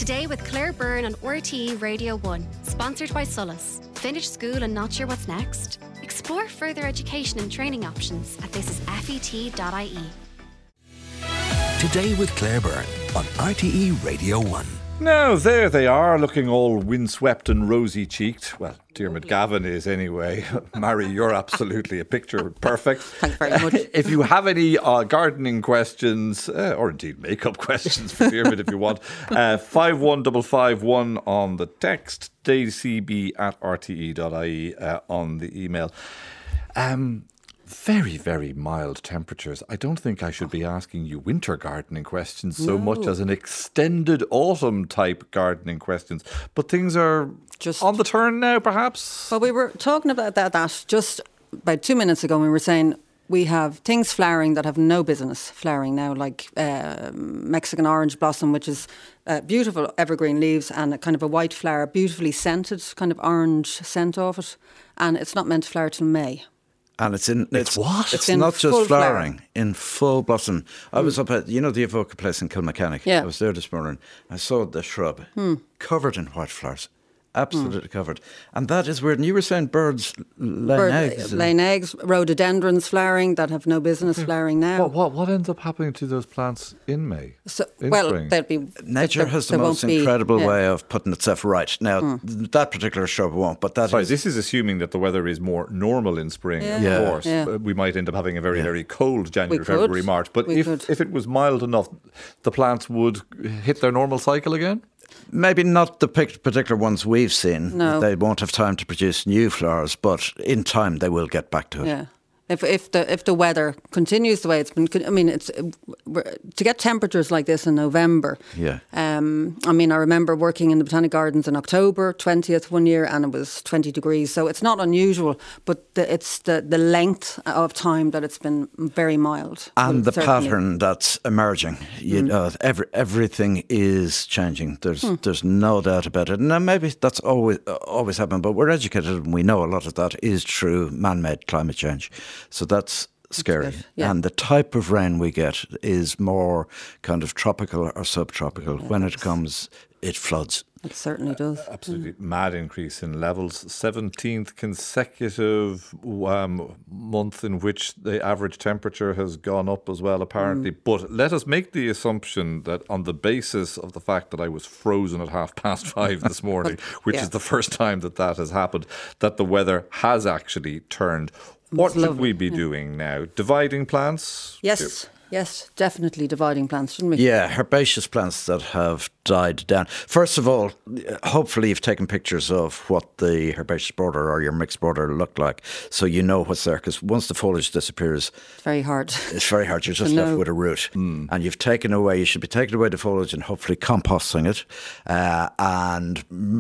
Today with Claire Byrne on RTE Radio 1, sponsored by Solus. Finish school and not sure what's next? Explore further education and training options at thisisfet.ie. Today with Claire Byrne on RTE Radio 1. Now, there they are, looking all windswept and rosy-cheeked. Well, Diarmuid Gavin is anyway. Mary, you're absolutely a picture perfect. Thanks very much. If you have any gardening questions, or indeed makeup questions for Diarmuid if you want, 51551 on the text, dcb@rte.ie on the email. Very, very mild temperatures. I don't think I should be asking you winter gardening questions so much as an extended autumn type gardening questions. But things are just on the turn now, perhaps? Well, we were talking about that just about 2 minutes ago. We were saying we have things flowering that have no business flowering now, like Mexican orange blossom, which is beautiful evergreen leaves and a kind of a white flower, beautifully scented, kind of orange scent of it. And it's not meant to flower till May. And it's what? It's in not just flowering, flower. in full blossom. I was up at, the Evoca place in Kilmechanic. Yeah. I was there this morning. I saw the shrub covered in white flowers. Absolutely covered. And that is weird. And you were saying birds laying eggs. Laying eggs, rhododendrons flowering that have no business flowering now. What ends up happening to those plants in May? Spring? They'll be... Nature has the most incredible way of putting itself right. Now, that particular shrub won't, but that is... This is assuming that the weather is more normal in spring, of course. Yeah. We might end up having a very, very cold January, February, March. But if it was mild enough, the plants would hit their normal cycle again? Maybe not the particular ones we've seen. No. They won't have time to produce new flowers, but in time they will get back to it. Yeah. If the weather continues the way it's been, it's to get temperatures like this in November. Yeah. I remember working in the Botanic Gardens in October 20th one year, and it was 20 degrees. So it's not unusual, but it's the length of time that it's been very mild. And the pattern that's emerging. Everything is changing. There's no doubt about it. Now maybe that's always happened, but we're educated and we know a lot of that is true man-made climate change. So that's scary. Yeah. And the type of rain we get is more kind of tropical or subtropical. Yeah, when it comes, it floods. It certainly does. Absolutely mad increase in levels. 17th consecutive month in which the average temperature has gone up as well, apparently. But let us make the assumption that on the basis of the fact that I was frozen at 5:30 this morning, which is the first time that has happened, that the weather has actually turned. What should we be doing now? Dividing plants? Yes, definitely dividing plants, shouldn't we? Yeah, herbaceous plants that have died down. First of all, hopefully you've taken pictures of what the herbaceous border or your mixed border looked like, so you know what's there, because once the foliage disappears... It's very hard. It's very hard. You're just left with a root. And you should be taking away the foliage and hopefully composting it and,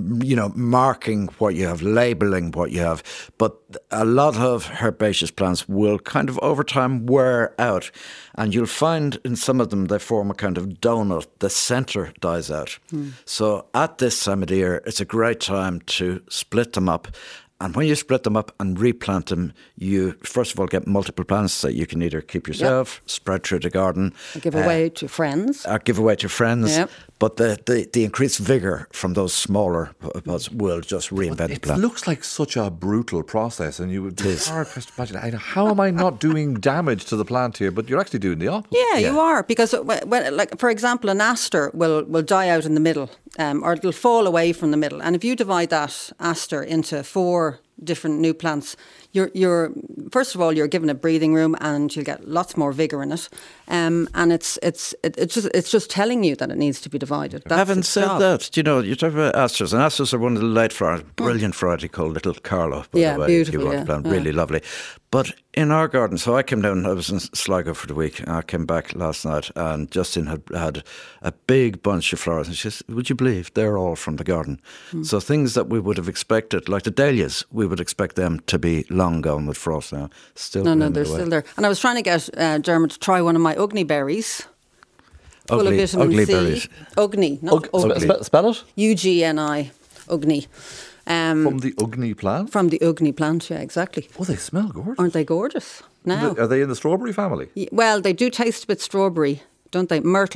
marking what you have, labelling what you have. But a lot of herbaceous plants will kind of over time wear out, and you'll find in some of them they form a kind of donut. The centre dies out. So at this time of the year, it's a great time to split them up. And when you split them up and replant them, you first of all get multiple plants that you can either keep yourself, spread through the garden. Or give away to friends. Yep. But the increased vigour from those smaller pods will just reinvent the plant. It looks like such a brutal process, and you would be hard-pressed to imagine, how am I not doing damage to the plant here? But you're actually doing the opposite. Yeah, you are, because for example, an aster will die out in the middle, or it'll fall away from the middle. And if you divide that aster into 4 different new plants, you're first of all you're given a breathing room, and you'll get lots more vigour in it. And it's just telling you that it needs to be divided. Having said that, you talk about asters, and asters are one of the late flowers, brilliant variety called Little Carlo. By the way, beautiful. If you want to plant, really lovely. But in our garden, so I came down, I was in Sligo for the week, and I came back last night, and Justin had a big bunch of flowers, and she says, would you believe they're all from the garden? So things that we would have expected, like the dahlias, we would expect them to be long gone with frost now. No, they're still there. And I was trying to get Dermot to try one of my ugni berries. Full of vitamin C. Berries. Ugni, not ugni. Spell it? UGNI, ugni. From the ugni plant? From the ugni plant, yeah, exactly. Oh, they smell gorgeous. Aren't they gorgeous? Now. Are they in the strawberry family? Well, they do taste a bit strawberry, don't they? Myrtle.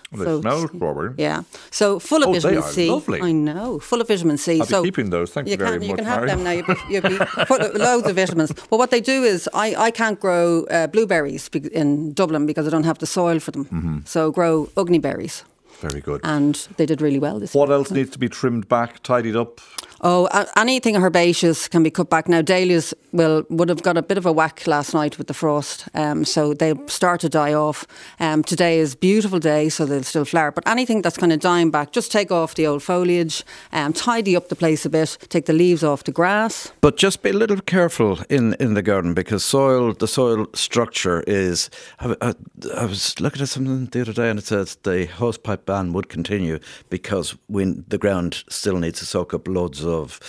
Well, they smell strawberry. Yeah. So full of vitamin they are C. lovely. I know. Full of vitamin C. I'll be keeping those. Thank you very much, You can have Mary. them now. You'll be full of loads of vitamins. But what they do is, I can't grow blueberries in Dublin because I don't have the soil for them. Mm-hmm. So grow ugni berries. Very good. And they did really well this year. What else needs to be trimmed back, tidied up? Oh, anything herbaceous can be cut back. Now, dahlias would have got a bit of a whack last night with the frost, so they'll start to die off. Today is a beautiful day, so they'll still flower. But anything that's kind of dying back, just take off the old foliage, tidy up the place a bit, take the leaves off the grass. But just be a little careful in the garden, because the soil structure is... I was looking at something the other day and it said the hosepipe ban would continue because the ground still needs to soak up loads of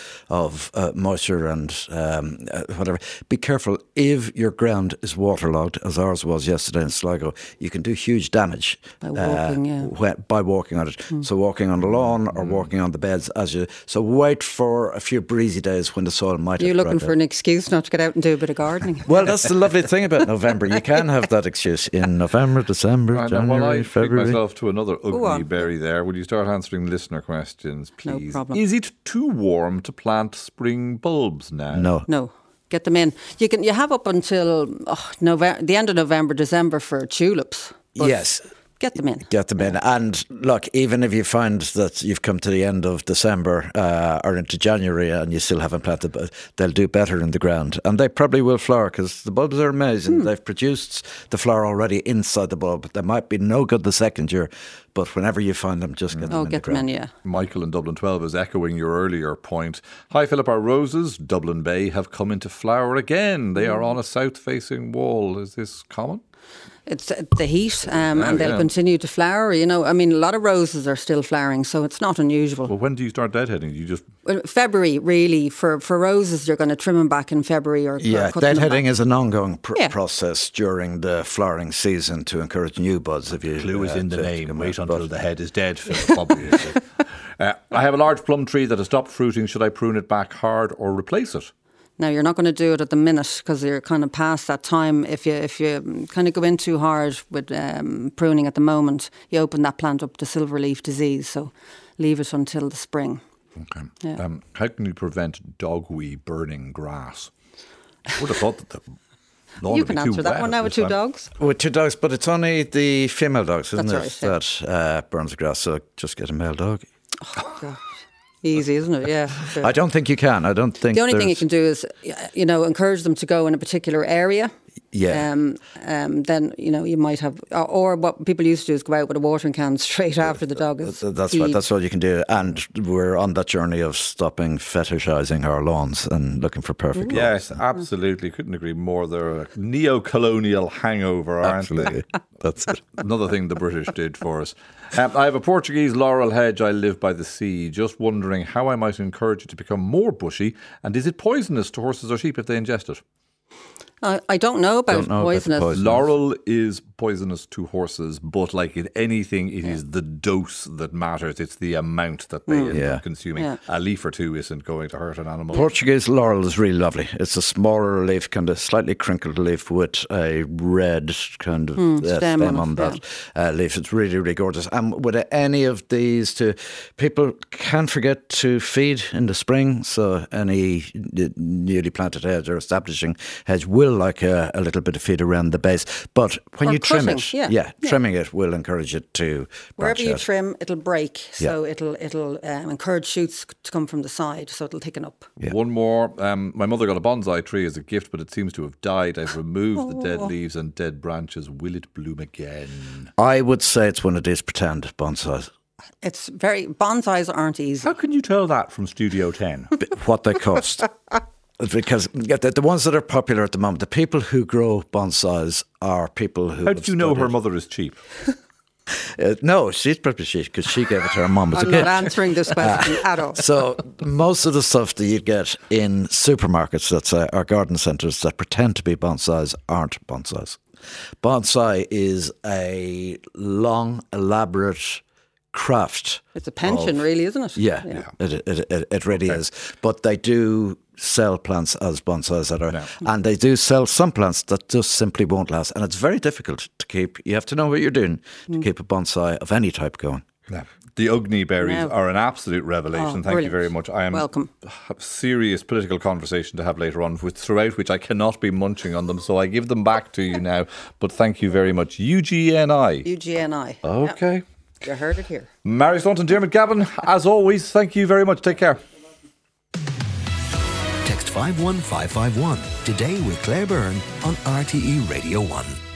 moisture and whatever. Be careful. If your ground is waterlogged, as ours was yesterday in Sligo, you can do huge damage by walking, by walking on it. So walking on the lawn or walking on the beds so wait for a few breezy days when the soil might. You're looking for an excuse not to get out and do a bit of gardening. Well, that's the lovely thing about November. You can have that excuse in November, December, January, I February. I myself to another ugly berry there. Would you start answering listener questions, please? No problem. Is it too warm to plant spring bulbs now? No. Get them in. You have up until the end of November, December for tulips. Yes. Get them in. Get them in. And look, even if you find that you've come to the end of December or into January and you still haven't planted, they'll do better in the ground. And they probably will flower because the bulbs are amazing. They've produced the flower already inside the bulb. They might be no good the second year, but whenever you find them, just get them in the ground. Yeah. Michael in Dublin 12 is echoing your earlier point. Hi, Philip. Our roses, Dublin Bay, have come into flower again. They are on a south-facing wall. Is this common? It's the heat, and they'll continue to flower. A lot of roses are still flowering, so it's not unusual. Well, when do you start deadheading? You just February, really. For roses, you're going to trim them back in February or cut them deadheading back. is an ongoing process during the flowering season to encourage new buds. If you clue is in the name. Wait until the head is dead, Philip, obviously. I have a large plum tree that has stopped fruiting. Should I prune it back hard or replace it? Now, you're not going to do it at the minute because you're kind of past that time. If you kind of go in too hard with pruning at the moment, you open that plant up to silverleaf disease. So leave it until the spring. Okay. Yeah. How can you prevent dogweed burning grass? I would have thought that the lawn You would be can too answer that wet one now at with this two time. dogs. With 2 dogs, but it's only the female dogs, isn't That's it, right, that burns the grass. So just get a male dog. Oh, God. Easy, isn't it? Yeah. I don't think you can. I don't think the only thing you can do is, encourage them to go in a particular area. Yeah. Then you might have, or what people used to do is go out with a watering can straight after the dog is. That's what you can do. And we're on that journey of stopping fetishizing our lawns and looking for perfect lawns. Yes, absolutely. Couldn't agree more. They're a neo-colonial hangover, aren't they? That's it. Another thing the British did for us. I have a Portuguese laurel hedge. I live by the sea. Just wondering how I might encourage it to become more bushy, and is it poisonous to horses or sheep if they ingest it? I don't know about poisonous. Laurel is poisonous to horses, but like in anything, it is the dose that matters. It's the amount that they end up consuming. Yeah. A leaf or two isn't going to hurt an animal. Portuguese laurel is really lovely. It's a smaller leaf, kind of slightly crinkled leaf with a red kind of stem on that leaf. It's really, really gorgeous. And with any of these, people can't forget to feed in the spring. So any newly planted hedge or establishing hedge will like a little bit of feed around the base. But when you trim it, trimming it will encourage it to wherever you out. trim, it'll break. So it'll encourage shoots to come from the side, so it'll thicken up. Yeah. One more. My mother got a bonsai tree as a gift, but it seems to have died. I've removed the dead leaves and dead branches. Will it bloom again? I would say it's one of these pretend bonsais. Bonsais aren't easy. How can you tell that from Studio 10? What they cost. Because the ones that are popular at the moment, the people who grow bonsais are people who... How did you know her mother is cheap? No, she's probably cheap because she gave it to her mum as a I'm gift. not answering this question at all. So most of the stuff that you get in supermarkets, let's say, or garden centres that pretend to be bonsais aren't bonsais. Bonsai is a long, elaborate craft. It's a pension, really, isn't it? Yeah. It really is. But they do sell plants as bonsais and they do sell some plants that just simply won't last. And it's very difficult to keep. You have to know what you're doing to keep a bonsai of any type going. Yeah. The Ugni berries are an absolute revelation. Thank you very much. I am welcome. Have serious political conversation to have later on, throughout which I cannot be munching on them. So I give them back to you now. But thank you very much. UGNI. UGNI. Okay. Yep. You heard it here. Mary Staunton, Dermot Gavin, as always, thank you very much. Take care. Text 51551 today with Claire Byrne on RTE Radio 1.